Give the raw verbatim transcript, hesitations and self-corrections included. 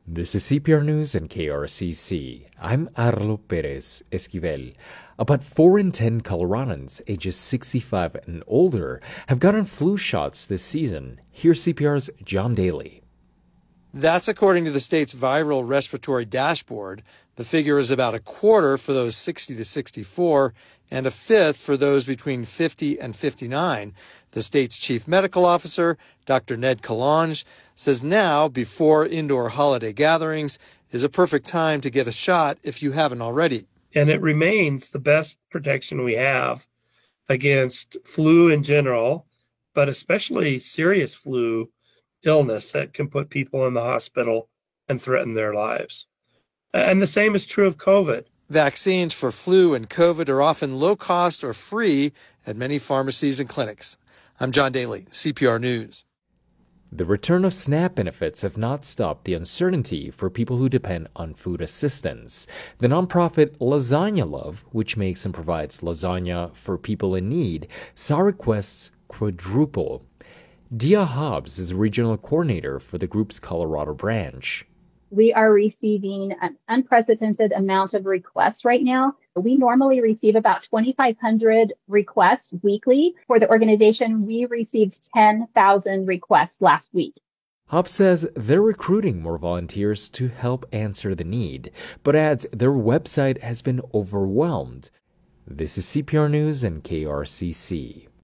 This is C P R News and K R C C. I'm Arlo Perez Esquivel. About four in ten Coloradans ages sixty-five and older have gotten flu shots this season. Here's C P R's John Daly. That's according to the state's viral respiratory dashboard. The figure is about a quarter for those sixty to sixty-four and a fifth for those between fifty and fifty-nine. The state's chief medical officer, Doctor Ned Kalange, says now, before indoor holiday gatherings, is a perfect time to get a shot if you haven't already. And it remains the best protection we have against flu in general, but especially serious flu illness that can put people in the hospital and threaten their lives. And the same is true of COVID. Vaccines for flu and COVID are often low cost or free at many pharmacies and clinics. I'm John Daly, C P R News. The return of SNAP benefits have not stopped the uncertainty for people who depend on food assistance. The nonprofit Lasagna Love, which makes and provides lasagna for people in need, saw requests quadruple. Dia Hobbs is regional coordinator for the group's Colorado branch. We are receiving an unprecedented amount of requests right now. We normally receive about twenty-five hundred requests weekly. For the organization, we received ten thousand requests last week. Hobbs says they're recruiting more volunteers to help answer the need, but adds their website has been overwhelmed. This is C P R News and K R C C.